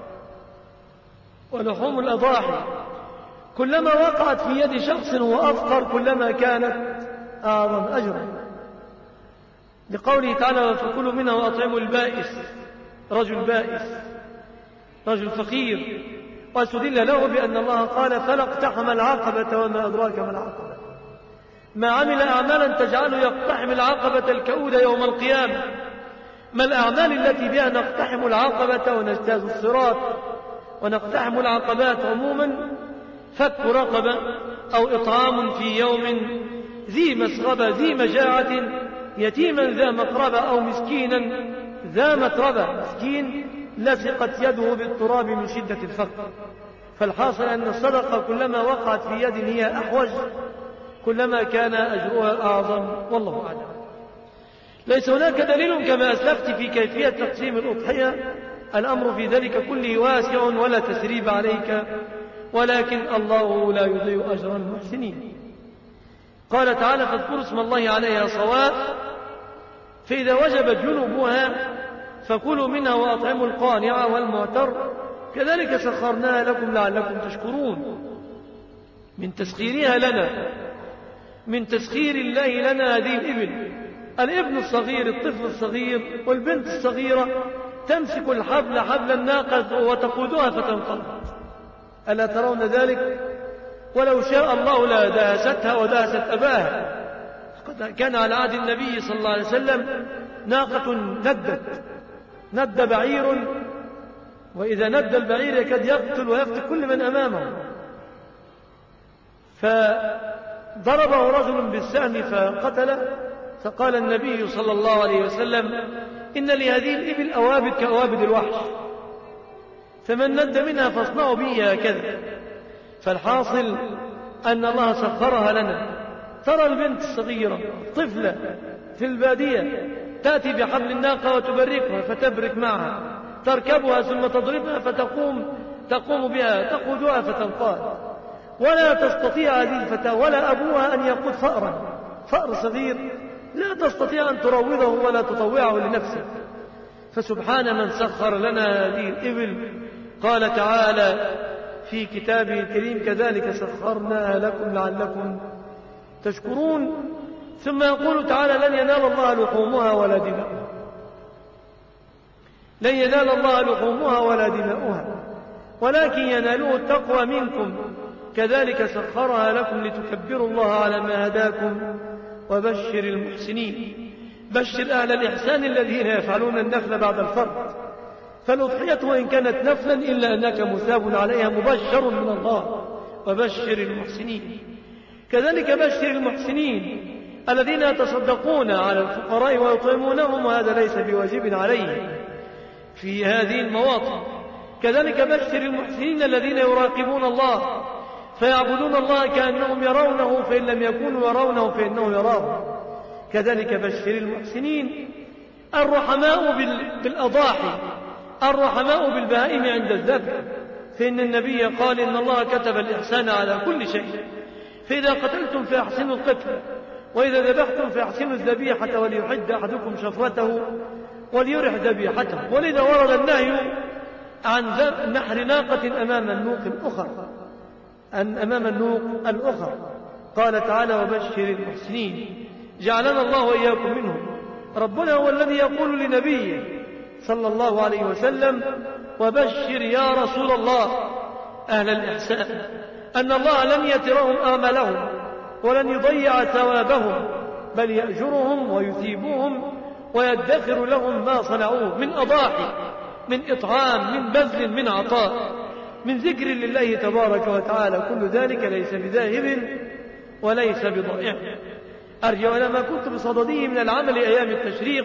ولحوم الأضاحي كلما وقعت في يد شخص هو أفقر كلما كانت أعظم أجرا، لقوله تعالى: فكلوا منها وأطعموا البائس، رجل بائس رجل فقير. واستدل له بأن الله قال: فلا اقتحم العقبة وما أدراك ما العقبة، ما عمل أعمالا تجعله يقتحم العقبة الكؤودة يوم القيامة. ما الأعمال التي بها نقتحم العقبة ونجتاز الصراط ونقتحم العقبات عموما؟ فك رقبة أو إطعام في يوم ذي مسغبة ذي مجاعة يتيما ذا مقربة أو مسكينا ذا متربة، مسكين لصقت يده بالتراب من شدة الفقر. فالحاصل أن الصدقة كلما وقعت في يد هي أحوج كلما كان أجرها أعظم، والله أعلم. ليس هناك دليل كما أسلفت في كيفية تقسيم الأضحية، الأمر في ذلك كله واسع ولا تسريب عليك، ولكن الله لا يضيع أجر المحسنين. قال تعالى: فاذكروا اسم الله عليها صواف، فإذا وجبت جنوبها فكلوا منها وأطعموا القانع والمعتر كذلك سخرناها لكم لعلكم تشكرون. من تسخيرها لنا، من تسخير الله لنا هذه الإبل، الابن الصغير الطفل الصغير والبنت الصغيرة تمسك الحبل حبل الناقة وتقودها فتنقلب، ألا ترون ذلك؟ ولو شاء الله لداستها وداست أباها. قد كان على عهد النبي صلى الله عليه وسلم ناقة ندت ند بعير، وإذا ند البعير يكاد يقتل ويفتك كل من أمامه، فضربه رجل بالسهم فقتله، فقال النبي صلى الله عليه وسلم: إن لهذه الإبل أوابد كأوابد الوحش، فمن ند منها فاصنعوا به هكذا. فالحاصل أن الله سخرها لنا. ترى البنت الصغيرة طفلة في البادية تأتي بحبل الناقة وتبركها فتبرك معها، تركبها ثم تضربها فتقوم تقوم بها، تقودها فتنقاد. ولا تستطيع هذه الفتاة ولا أبوها أن يقود فأرا، فأر صغير لا تستطيع أن تروضه ولا تطوعه لنفسه. فسبحان من سخر لنا هذه الإبل. قال تعالى في كتابه الكريم كذلك سخرناها لكم لعلكم تشكرون. ثم يقول تعالى لن ينال الله لحومها ولا دماؤها، لن ينال الله لحومها ولا دماؤها ولكن يناله التقوى منكم كذلك سخرها لكم لتكبروا الله على ما هداكم وبشر المحسنين. بشر أهل الإحسان الذين يفعلون النفل بعد الفرض. فالأضحية وإن كانت نفلا إلا أنك مثاب عليها مبشر من الله. وبشر المحسنين. كذلك بشر المحسنين الذين يتصدقون على الفقراء ويطعمونهم وهذا ليس بواجب عليهم في هذه المواطن. كذلك بشر المحسنين الذين يراقبون الله فيعبدون الله كأنهم يرونه فإن لم يكونوا يرونه فإنه يراه. كذلك بشر المحسنين الرحماء بالأضاحي، الرحماء بالبهائم عند الذبح، فإن النبي قال إن الله كتب الإحسان على كل شيء، فإذا قتلتم فأحسنوا القتل وإذا ذبحتم فأحسنوا الذبيحة وليحد أحدكم شفرته وليرح ذبيحته. ولذا ورد النهي عن نحر ناقة أمام النوق الأخرى أن أمام النوق الأخرى. قال تعالى وبشر المحسنين جعلنا الله وإياكم منهم. ربنا هو الذي يقول لنبيه صلى الله عليه وسلم وبشر يا رسول الله أهل الإحسان أن الله لن يترهم آملهم ولن يضيع ثوابهم بل يأجرهم ويثيبهم ويدخر لهم ما صنعوه من أضاحي من إطعام من بذل من عطاء من ذكر لله تبارك وتعالى. كل ذلك ليس بذاهب وليس بضائع. أرجع إلى ما كنت بصدده من العمل أيام التشريق.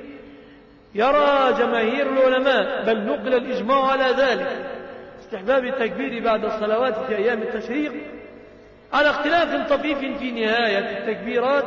يرى جماهير العلماء بل نقل الإجماع على ذلك استحباب التكبير بعد الصلوات في أيام التشريق على اختلاف طفيف في نهاية التكبيرات،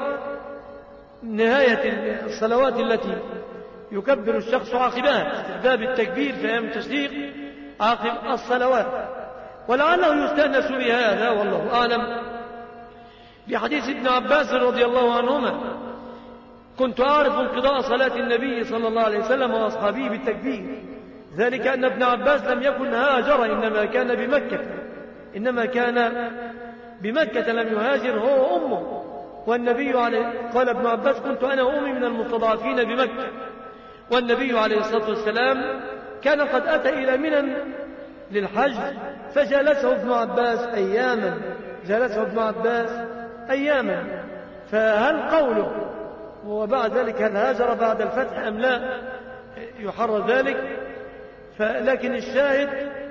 نهاية الصلوات التي يكبر الشخص عقبها، استحباب التكبير في أيام التشريق عقب الصلوات. ولعله يستأنس بهذا والله أعلم بحديث ابن عباس رضي الله عنهما كنت أعرف انقضاء صلاة النبي صلى الله عليه وسلم وأصحابه بالتكبير، ذلك أن ابن عباس لم يكن هاجر إنما كان بمكة إنما كان بمكة لم يهاجر هو وأمه. والنبي عليه قال ابن عباس كنت أنا وأمي من المستضعفين بمكة والنبي عليه الصلاة والسلام كان قد أتى إلى منى للحج فجلسه ابن عباس أياما جلسه ابن عباس أياما. فهل قوله وبعد ذلك هل هاجر بعد الفتح أم لا يحرر ذلك؟ لكن الشاهد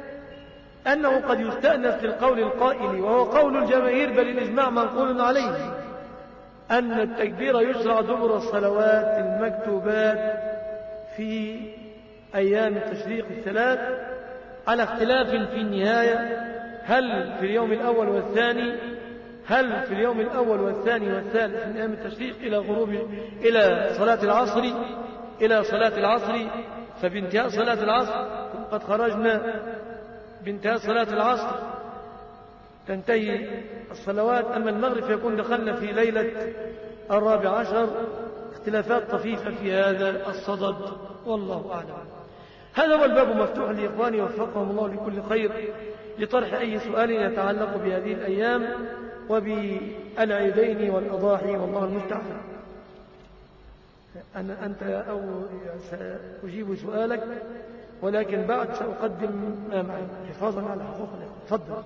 أنه قد يستأنس للقول القائل وهو قول الجماهير بل الإجماع منقول عليه أن التكبير يشرع دبر الصلوات المكتوبات في أيام التشريق الثلاث على اختلاف في النهاية هل في اليوم الأول والثاني هل في اليوم الأول والثاني والثالث من أيام التشريق إلى غروب إلى صلاة العصر إلى صلاة العصر. فبانتهاء صلاة العصر قد خرجنا بانتهاء صلاة العصر تنتهي الصلوات. أما المغرب فيكون دخلنا في ليلة الرابع عشر. اختلافات طفيفة في هذا الصدد والله أعلم. هذا هو الباب مفتوح لإخواني وفقهم الله لكل خير لطرح أي سؤال يتعلق بهذه الأيام وبالعيدين والأضاحي والله المستعان. أنا أنت أو سأجيب سؤالك ولكن بعد سأقدم ما معي حفاظا على حقوقنا. تفضل.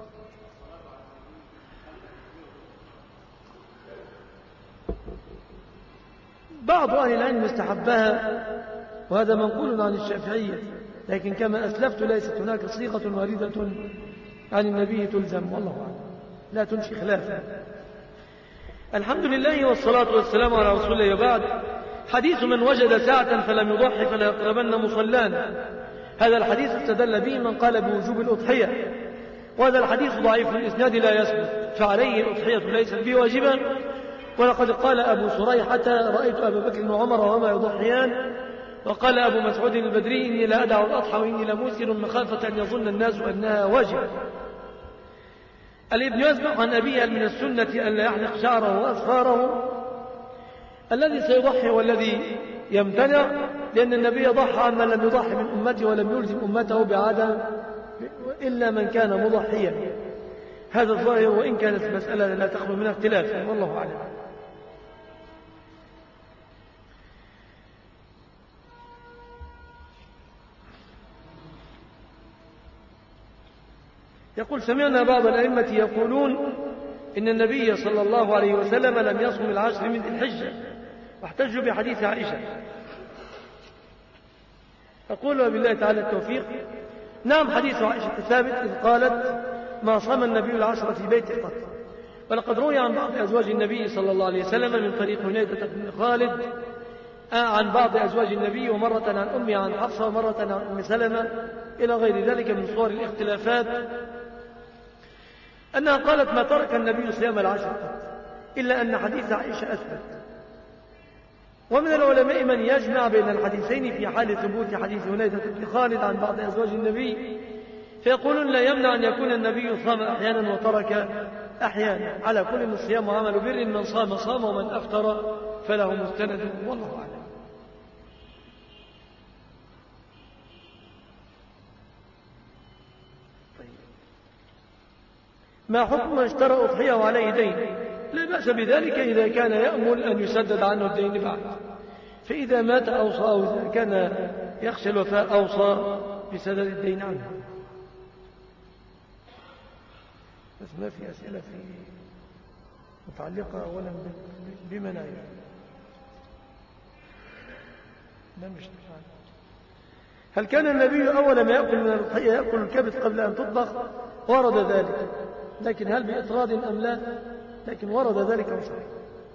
بعض أهل العلم استحبها وهذا منقول عن الشافعية لكن كما أسلفت ليست هناك صيغة واردة عن النبي تلزم والله أعلم لا تنشي خلافا. الحمد لله والصلاة والسلام على رسول الله. وبعد حديث من وجد ساعة فلم يضحي فلا يقربن مصلانا. هذا الحديث استدل به من قال بوجوب الأضحية وهذا الحديث ضعيف الإسناد لا يثبت فعليه الأضحية ليست بواجبا. ولقد قال أبو سريحة رأيت أبا بكر وعمر وهما يضحيان. وقال أبو مسعود البدري إني لا أدع الأضحى وإني لموسر مخافة أن يظن الناس أنها واجب. الابن يسمع عن أبيه من السنة ألا يحلق شعره وأظفاره الذي سيضحي والذي يمتنع، لأن النبي ضحى عن من لم يضحي من أمته ولم يلزم أمته بعدم إلا من كان مضحيا. هذا الظاهر، وإن كانت المسألة لا تخلو من اختلاف، والله أعلم. يقول: سمعنا بعض الأئمة يقولون إن النبي صلى الله عليه وسلم لم يصم العشر من ذي الحجة، واحتجوا بحديث عائشة. أقول وبالله تعالى التوفيق: نعم، حديث عائشة ثابت إذ قالت: ما صام النبي العشر في بيته قط. ولقد روي عن بعض أزواج النبي صلى الله عليه وسلم من طريق هنيدة بن خالد عن بعض أزواج النبي، ومرة عن أمي عن حفصة، ومرة عن أم سلمة، إلى غير ذلك من صور الاختلافات، أنها قالت: ما ترك النبي صيام العشر قط، إلا أن حديث عائشة أثبت. ومن العلماء من يجمع بين الحديثين في حال ثبوت حديث هنيدة بن خالد عن بعض أزواج النبي، فيقولون: لا يمنع أن يكون النبي صام أحيانا وترك أحيانا. على كل الصيام عمل بر، من صام صام ومن أفطر فله مستند، والله أعلم. ما حكم من اشترى أضحية وعليه دين؟ لا بأس بذلك إذا كان يأمل أن يسدد عنه الدين بعد، فإذا مات أوصى، أو إذا كان يخشى الوفاء أوصى بسدد الدين عنه. بس ما في أسئلة في متعلقة أولا بمنايا. لا مش نفعل. هل كان النبي أول ما يأكل من الأضحية يأكل الكبد قبل أن تطبخ؟ ورد ذلك، لكن هل بإطراد أم لا؟ لكن ورد ذلك وصحيح.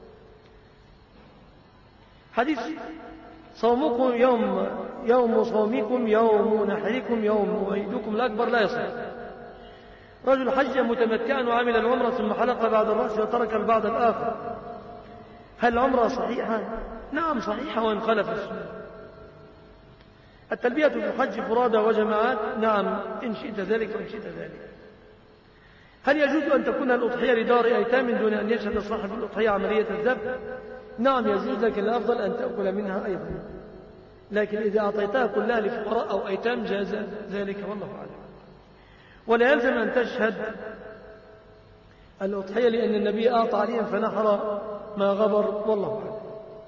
حديث صومكم يوم يوم صومكم يوم نحركم يوم عيدكم الأكبر لا يصح. رجل حج متمتعا وعمل العمرة ثم حلق بعد الرأس وترك البعض الآخر، هل العمرة صحيحة؟ نعم صحيحة، وإن خالف السنة. التلبية في الحج فرادى وجماعات، نعم إن شئت ذلك وإن شئت ذلك. هل يجوز أن تكون الأضحية لدار أيتام دون أن يشهد صاحب الأضحية عملية الذبح؟ نعم يجوز، لكن الأفضل أن تأكل منها أيضا، لكن إذا أعطيتها كلها لفقراء أو أيتام جاز ذلك، والله أعلم. ولا يلزم أن تشهد الأضحية، لأن النبي أعطى عليهم فنحر ما غبر، والله أعلم.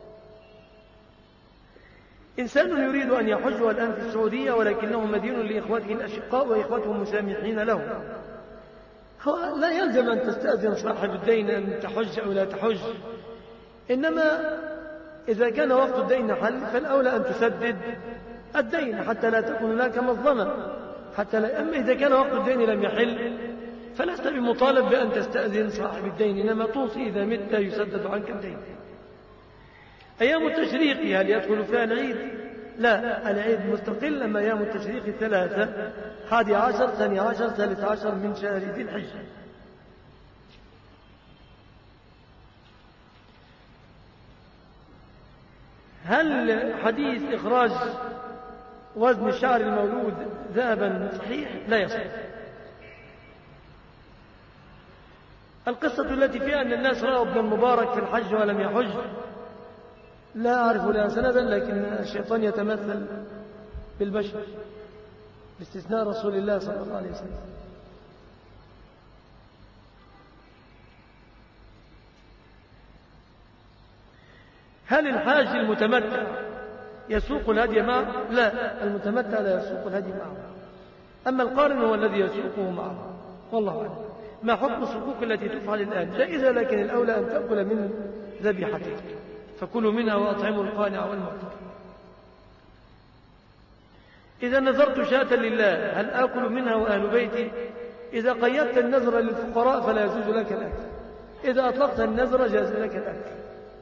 إنسان يريد أن يحج الآن في السعودية، ولكنه مدين لإخوته الأشقاء وإخوته مسامحين له، هو لا يلزم أن تستأذن صاحب الدين أن تحج أو لا تحج، إنما إذا كان وقت الدين حل فالأولى أن تسدد الدين حتى لا تكون هناك مظلمة، حتى لا. أما إذا كان وقت الدين لم يحل فلست بمطالب بأن تستأذن صاحب الدين، إنما توصي إذا مت يسدد عنك الدين. أيام التشريق هل يدخل فيها العيد؟ لا، العيد مستقل، أما أيام التشريق ثلاثة: حادي عشر، ثاني عشر، ثالث عشر من شهر ذي الحجة. هل حديث إخراج وزن شعر المولود ذهبا صحيح؟ لا يصح. القصة التي فيها أن الناس رأوا ابن المبارك في الحج ولم يحج لا أعرف لها سندا، لكن الشيطان يتمثل بالبشر باستثناء رسول الله صلى الله عليه وسلم. هل الحاج المتمتع يسوق الهدي معه؟ لا، المتمتع لا يسوق الهدي معه، أما القارن هو الذي يسوقه معه، والله أعلم. ما حكم السقوق التي تفعل الآن؟ جائزة، لكن الأولى أن تأكل من ذبيحتك، فكلوا منها وأطعموا القانع والمعتر. إذا نذرت شاة لله هل آكل منها وأهل بيتي؟ إذا قيدت النذر للفقراء فلا يجوز لك الأكل، إذا أطلقت النذر جاز لك الأكل.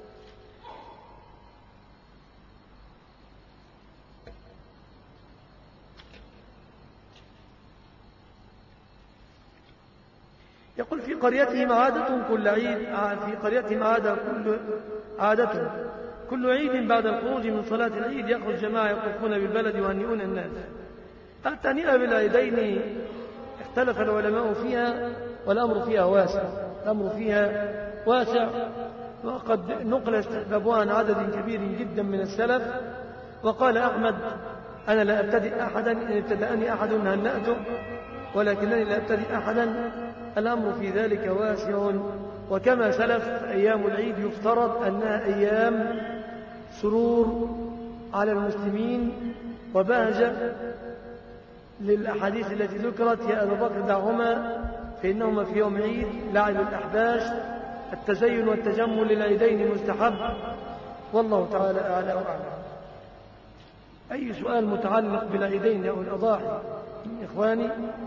يقول: في قريتهم عادة كل عيد في قريتهم عادة كل عادة كل عيد بعد الخروج من صلاة العيد يخرج جماعة يطوفون بالبلد ويهنئون الناس. التهنئة بالعيدين اختلف العلماء فيها، والأمر فيها واسع، الأمر فيها واسع، وقد نقل استحبابها عن عدد كبير جدا من السلف. وقال أحمد: أنا لا أبتدئ أحدا، إن ابتدأني أحد هنأته، ولكنني لا أبتدئ أحدا. الأمر في ذلك واسع. وكما سلف أيام العيد يفترض أنها أيام سرور على المسلمين وبهجة، للأحاديث التي ذكرت: يا أبا بكر دعهما فإنهما في يوم عيد، لعب الأحباش، التزين والتجمل للعيدين مستحب. والله تعالى أعلى وأعلم. أي سؤال متعلق بالعيدين أو الأضاحي من إخواني؟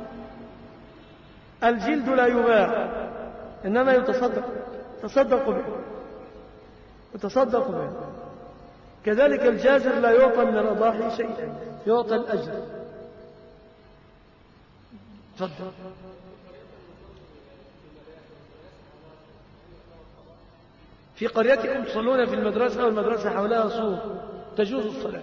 الجلد لا يباع، إنما يتصدق تصدق به يتصدق به. كذلك الجازر لا يعطى من الأضاحي شيئا، يعطى الأجر. تفضل. في قريتكم تصلون في المدرسة والمدرسة حولها سور، تجوز الصلاة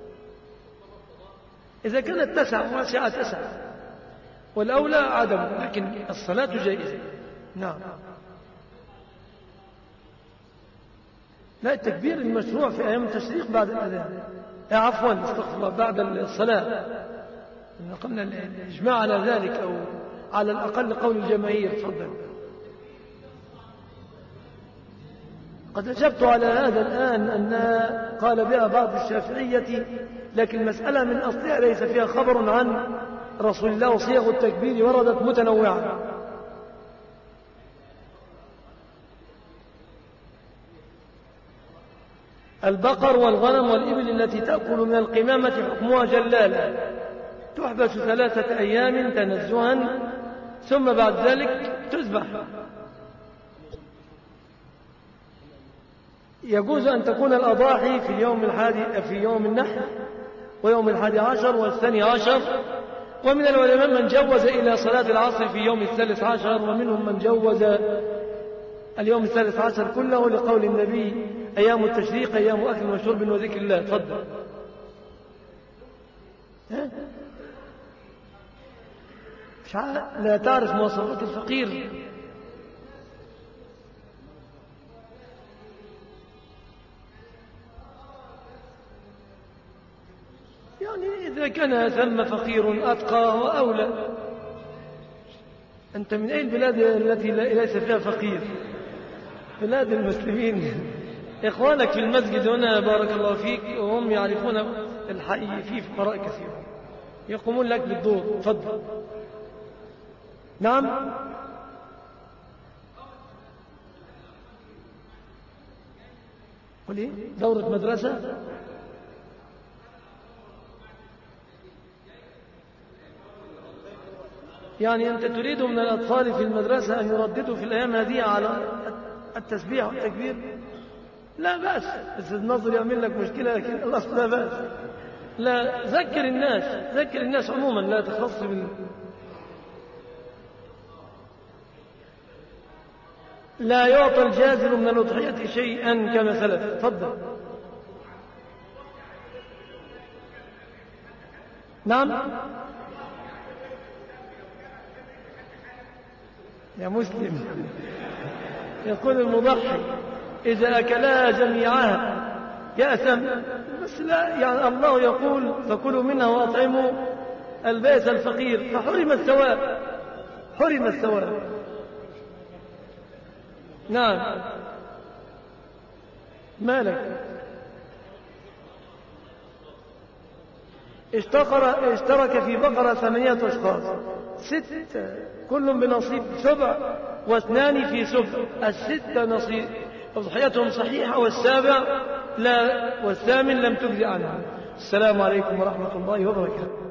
إذا كانت تسع واسعة تسع، والأولى عدم، لكن الصلاة جائزة. نعم. لا، التكبير المشروع في أيام التشريق بعد الأذان، عفوا استغفر الله، بعد الصلاة. قلنا الإجماع على ذلك، أو على الأقل قول الجماهير. تفضل. قد أجبت على هذا الآن أن قال بها بعض الشافعية، لكن المسألة من أصلها ليس فيها خبر عن رسول الله، وصيغ التكبير وردت متنوعة. البقر والغنم والإبل التي تأكل من القمامة حكمها جلالة، تحبس ثلاثة أيام تنزها، ثم بعد ذلك تذبح. يجوز أن تكون الأضاحي في اليوم الحادي في يوم النحر ويوم الحادي عشر والثاني عشر، ومن العلماء من جوز إلى صلاة العصر في يوم الثالث عشر، ومنهم من جوز اليوم الثالث عشر كله، لقول النبي: أيام التشريق أيام أكل وشرب وذكر الله. تفضل. مش لا تعرف مواصفات الفقير. يعني إذا كان ثم فقير أتقى وأولى. أنت من أي البلاد التي ليس فيها فقير؟ بلاد المسلمين. إخوانك في المسجد هنا بارك الله فيك، وهم يعرفون الحقيقي فيه فقراء كثير يقومون لك بالدور. تفضل. نعم. قل إيه؟ دورة مدرسة؟ يعني أنت تريد من الأطفال في المدرسة أن يرددوا في الأيام هذه على التسبيح والتكبير؟ لا بأس، بس النظر يعمل لك مشكلة، لكن الأصل لا بأس. لا، ذكر الناس، ذكر الناس عموما، لا تخص بال... لا يعطى الجازر من الأضحية شيئا كما سلف. تفضل. نعم يا مسلم. يقول المضحي: إذا أكلها جميعها يأثم، بس لا، يعني الله يقول: فكلوا منها وأطعموا البائس الفقير، فحرم الثواب، حرم الثواب. نعم. مالك؟ اشترك في بقرة ثمانية أشخاص، ست كل بنصيب سبع، واثنان في سبع. الستة نصيب أضحيتهم صحيحة، والسابع لا، والثامن لم تجزي عنها. السلام عليكم ورحمة الله وبركاته.